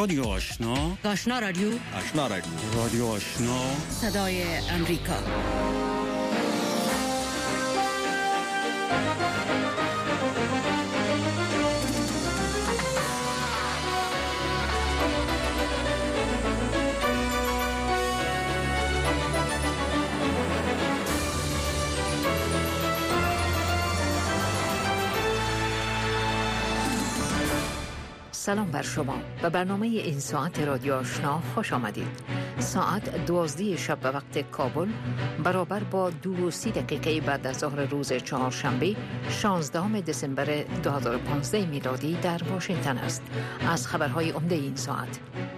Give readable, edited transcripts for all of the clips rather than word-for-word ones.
رادیو آشنا، آشنا رادیو، آشنا رادیو، رادیو آشنا، صدای امریکا. سلام بر شما. به برنامه این ساعت رادیو آشنا خوش آمدید. ساعت 12 شب به وقت کابل برابر با 2:30 بعد از ظهر روز چهارشنبه 16 دسامبر 2015 میلادی در واشنگتن است. از خبرهای عمده این ساعت: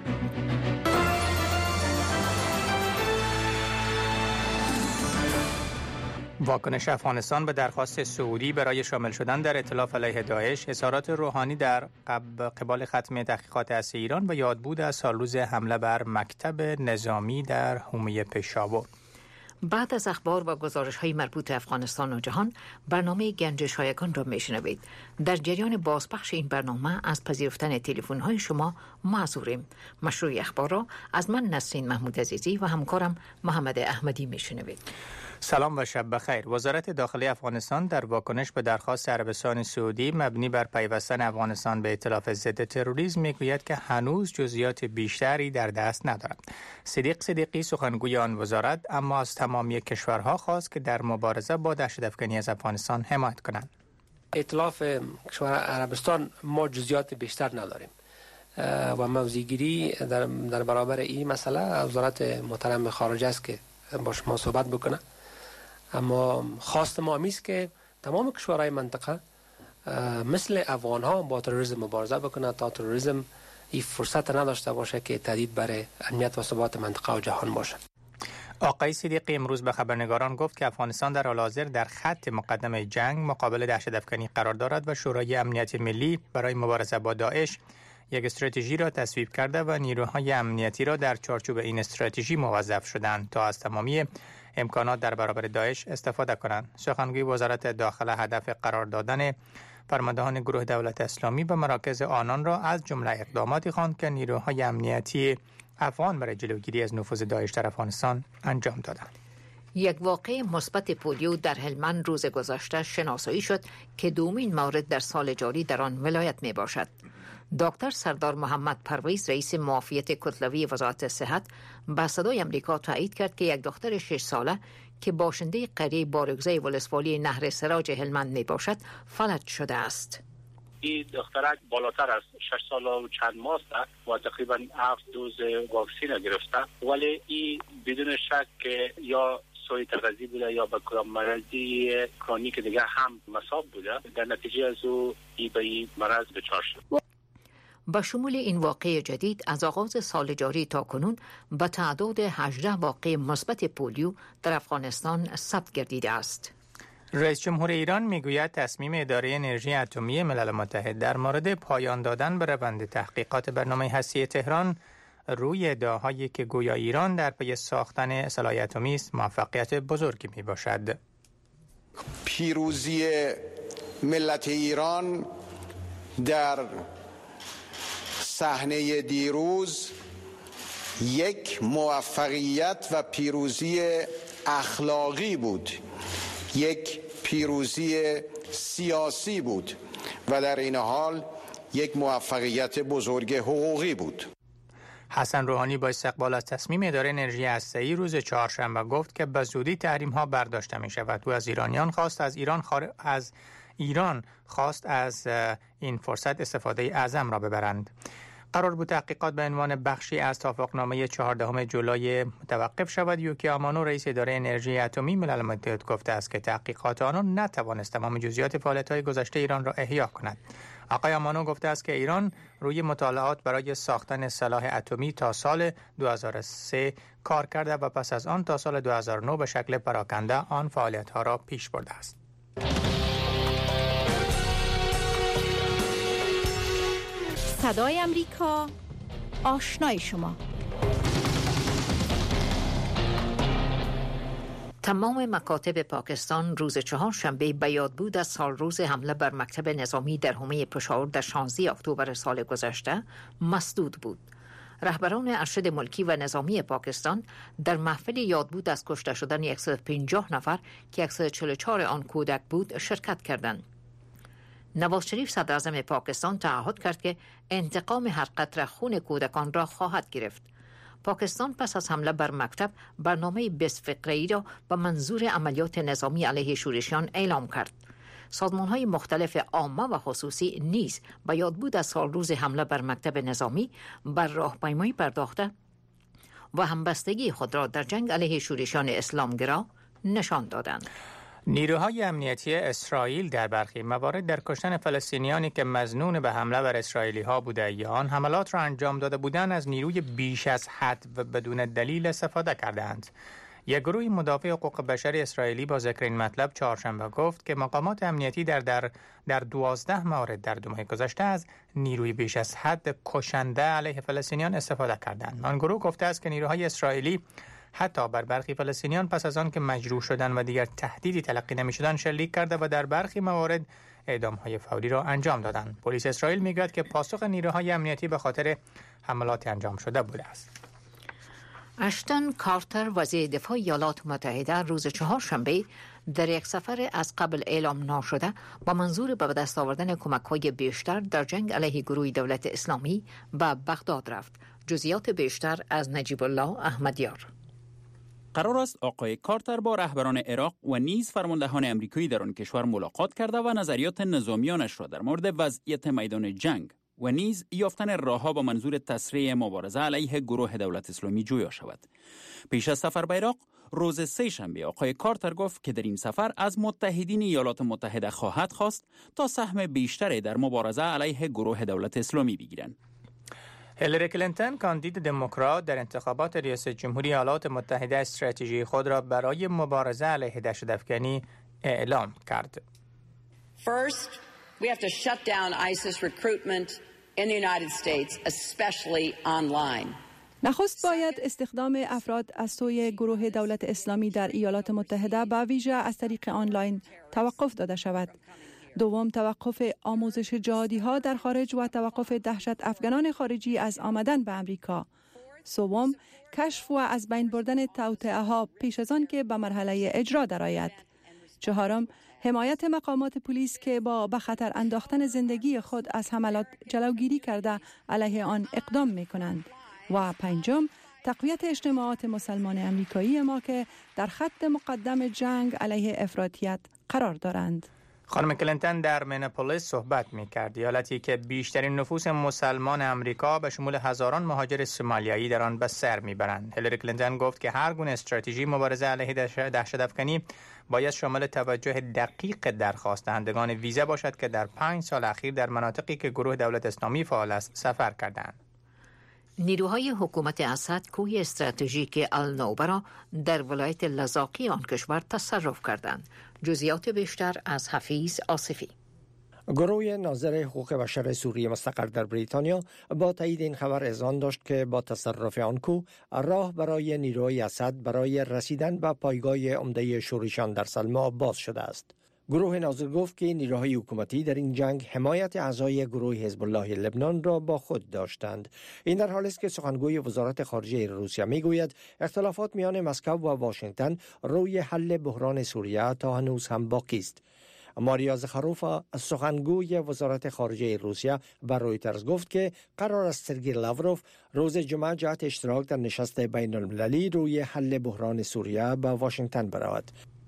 واکنش افغانستان به درخواست سعودی برای شامل شدن در ائتلاف علیه داعش، اظهارات روحانی در قبال ختم تحقیقات هسته ایران و یادبود از سالروز حمله بر مکتب نظامی در حومه پشاور. بعد از اخبار و گزارش‌های مربوط به افغانستان و جهان، برنامه گنجش هایگان را میشنوید. در جریان بازپخش این برنامه از پذیرفتن تلفن‌های شما معذوریم. مشروع اخبار را از من نسرین محمود عزیزی و همکارم محمد احمدی میشنوید. سلام و شب بخیر. وزارت داخلی افغانستان در واکنش به درخواست عربستان سعودی مبنی بر پیوستن افغانستان به ائتلاف ضد تروریسم میگوید که هنوز جزئیات بیشتری در دست ندارد. صدیق صدیقی سخنگوی آن وزارت اما از تمامی کشورها خواست که در مبارزه با دهشت‌افکنی از افغانستان حمایت کنند. ائتلاف کشور عربستان ما جزئیات بیشتر نداریم و موضع‌گیری در برابر این مسئله وزارت محترم خارجه است که با شما صحبت بکنه. اما خواست ما همیست که تمام کشورهای منطقه مثل افغان ها با تروریسم مبارزه بکنه تا تروریسم این فرصت نداشته باشه که تهدید برای امنیت و ثبات منطقه و جهان باشه. آقای صدیقی امروز به خبرنگاران گفت که افغانستان در حال حاضر در خط مقدم جنگ مقابل دهشت‌افکنی قرار دارد و شورای امنیت ملی برای مبارزه با داعش یک استراتژی را تصویب کرده و نیروهای امنیتی را در چارچوب این استراتژی موظف شدند تا از تمامی امکانات در برابر داعش استفاده کنند. سخنگوی وزارت داخله هدف قرار دادن فرماندهان گروه دولت اسلامی و مراکز آنان را از جمله اقداماتی خواند که نیروهای امنیتی افغان برای جلوگیری از نفوذ داعش در افغانستان انجام دادند. یک واقعه مثبت پولیو در هلمند روز گذشته شناسایی شد که دومین مورد در سال جاری در آن ولایت می باشد. دکتر سردار محمد پرویز رئیس معافیت کتلوی وزارت صحت با صدای امریکا تایید کرد که یک دختر 6 ساله که باشنده قریه بارگزای ولسوالی نهر سراج هلمند می باشد فلج شده است. این دخترک بالاتر از 6 سال و چند ماه است و تقریبا 7 دوز واکسن گرفته، ولی این بدون شک که یا سوی تغذی بوده یا به کدام مرضی کرونیک دیگه هم مصاب بوده، در نتیجه از او به این مرض دچار شد. با شمول این واقعه جدید از آغاز سال جاری تا کنون به تعداد 18 واقعه مثبت پولیو در افغانستان ثبت گردیده است. رئیس جمهور ایران میگوید تصمیم اداره انرژی اتمی ملل متحد در مورد پایان دادن به روند تحقیقات برنامه هسته‌ای تهران روی ادعاهایی که گویا ایران در پی ساختن سلاح اتمی است موفقیت بزرگی می باشد. پیروزی ملت ایران در صحنه دیروز یک موفقیت و پیروزی اخلاقی بود، یک پیروزی سیاسی بود و در این حال یک موفقیت بزرگ حقوقی بود. حسن روحانی با استقبال از تصمیم اداره انرژی هسته‌ای روز چهارشنبه گفت که به زودی تحریم‌ها برداشته می‌شود. او از ایرانیان خواست از این فرصت استفاده اعظم را ببرند. قرار بود تحقیقات به عنوان بخشی از توافقنامه 14 جولای متوقف شود. یوکی آمانو رئیس اداره انرژی اتمی ملل متحد گفته است که تحقیقات آنان نتوانست تمام جزئیات فعالیت‌های گذشته ایران را احیا کند. آقای آمانو گفته است که ایران روی مطالعات برای ساختن سلاح اتمی تا سال 2003 کار کرده و پس از آن تا سال 2009 به شکل پراکنده آن فعالیت‌ها را پیش برده است. صدای امریکا، آشنای شما. تمام مکاتب پاکستان روز چهارشنبه به یاد بود از سالروز حمله بر مکتب نظامی در حومه پشاور در 16 اکتبر سال گذشته مسدود بود. رهبران ارشد ملکی و نظامی پاکستان در محفل یادبود از کشته شدن 150 نفر که 144 آن کودک بود شرکت کردند. نواز شریف صدر اعظم پاکستان تعهد کرد که انتقام هر قطره خون کودکان را خواهد گرفت. پاکستان پس از حمله بر مکتب برنامه 20 فقره‌ای را به منظور عملیات نظامی علیه شورشیان اعلام کرد. سازمان‌های مختلف عامه و خصوصی نیز به یادبود از سالروز حمله بر مکتب نظامی بر راهپیمایی پرداخته و همبستگی خود را در جنگ علیه شورشیان اسلامگرا نشان دادند. نیروهای امنیتی اسرائیل در برخی موارد در کشتن فلسطینیانی که مظنون به حمله بر اسرائیلی‌ها بوده یا آن حملات را انجام داده بودند از نیروی بیش از حد و بدون دلیل استفاده کردند. یک گروه مدافع حقوق بشر اسرائیلی با ذکر این مطلب چهارشنبه گفت که مقامات امنیتی در 12 مورد در 2 ماه گذشته از نیروی بیش از حد کشنده علیه فلسطینیان استفاده کردند. آن گروه گفته است که نیروهای اسرائیلی حتی بر برخی فلسطینیان پس از آن که مجروح شدند و دیگر تهدیدی تلقی نمی‌شدند شلیک کرده و در برخی موارد اعدام‌های فوری را انجام دادند. پلیس اسرائیل می‌گوید که پاسخ نیروهای امنیتی به خاطر حملات انجام شده بوده است. اشتون کارتر وزیر دفاع ایالات متحده روز چهارشنبه در یک سفر از قبل اعلام ناشده با منظور به دست آوردن کمک‌های بیشتر در جنگ علیه گروه دولت اسلامی به بغداد رفت. جزئیات بیشتر از نجیب الله احمدیار. قرار است آقای کارتر با رهبران عراق و نیز فرماندهان امریکایی در آن کشور ملاقات کرده و نظریات نظامیانش را در مورد وضعیت میدان جنگ و نیز یافتن راهها با منظور تسریع مبارزه علیه گروه دولت اسلامی جویا شود. پیش از سفر به عراق روز سه‌شنبه آقای کارتر گفت که در این سفر از متحدین ایالات متحده خواهد خواست تا سهم بیشتری در مبارزه علیه گروه دولت اسلامی بگیرند. هیلاری کلینتون کاندید دموکرات در انتخابات ریاست جمهوری ایالات متحده استراتژی خود را برای مبارزه علیه دهشت‌افکنی اعلام کرد. First, we have to shut down ISIS recruitment in the United States, especially online. نخست باید استخدام افراد از سوی گروه دولت اسلامی در ایالات متحده به ویژه از طریق آنلاین توقف داده شود. دوم، توقف آموزش جهادی ها در خارج و توقف دهشت افغانان خارجی از آمدن به امریکا. سوم، کشف و از بین بردن توطئه ها پیش از آن که به مرحله اجرا درآید. چهارم، حمایت مقامات پلیس که با به خطر انداختن زندگی خود از حملات جلوگیری کرده علیه آن اقدام می کنند. و پنجم، تقویت اجتماعات مسلمان امریکایی ما که در خط مقدم جنگ علیه افراطیت قرار دارند. خانم کلینتون در مینیاپولیس صحبت می‌کرد، ایالتی که بیشترین نفوس مسلمان امریکا به شمول هزاران مهاجر سومالیایی در آن به سر می‌برند. هیلاری کلینتون گفت که هر گونه استراتژی مبارزه علیه دهشت‌افکنی باید شامل توجه دقیق درخواست دهندگان ویزا باشد که در 5 سال اخیر در مناطقی که گروه دولت اسلامی فعال است سفر کردند. نیروهای حکومت اسد کوه استراتژیک النوبه را در ولایت لذاقی آن کشور تصرف کردند. جزئیات بیشتر از حفیظ آصفی. گروه ناظر حقوق بشر سوریه مستقر در بریتانیا با تایید این خبر اذعان داشت که با تصرف آن کوه راه برای نیروهای اسد برای رسیدن به پایگاه عمده شورشیان در سلما باز شده است. گروه ناظر گفت که نیروهای حکومتی در این جنگ حمایت اعضای گروه حزب الله لبنان را با خود داشتند. این در حالی است که سخنگوی وزارت خارجه روسیه میگوید اختلافات میان مسکو و واشنگتن روی حل بحران سوریه تا هنوز هم باقی است. ماریا زخاروفا سخنگوی وزارت خارجه روسیه به رویترز گفت که قرار است سرگئی لاوروف روز جمعه جهت اشتراک در نشست بین المللی روی حل بحران سوریه به واشنگتن برود.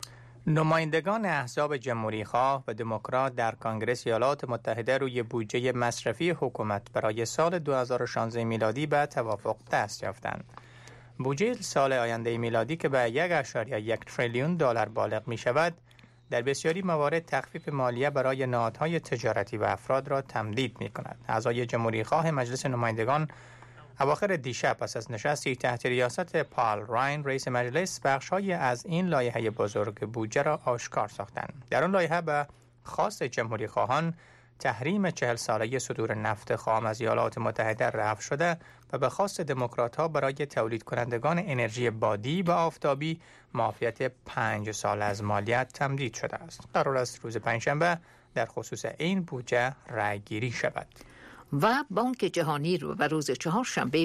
نمایندگان احزاب جمهوری‌خواه و دموکرات در کنگره ایالات متحده روی بودجه مصرفی حکومت برای سال 2016 میلادی به توافق دست یافتند. بودجه سال آینده میلادی که به 1.1 تریلیون دلار بالغ می شود، در بسیاری موارد تخفیف مالیه برای نهادهای تجارتی و افراد را تمدید می کند. اعضای جمهوری‌خواه مجلس نمایندگان اواخر دیشب پس از نشستی تحت ریاست پال راین رئیس مجلس بخش‌هایی از این لایحه بزرگ بودجه را آشکار ساختند. در آن لایحه به خواست جمهوری‌خواهان تحریم 40 ساله صدور نفت خام از ایالات متحده رفع شده و به خواست دموکرات‌ها برای تولید کنندگان انرژی بادی و آفتابی معافیت 5 سال از مالیات تمدید شده است. قرار است روز پنجشنبه در خصوص این بودجه رأی‌گیری شود. و بانک جهانی و روز چهارشنبه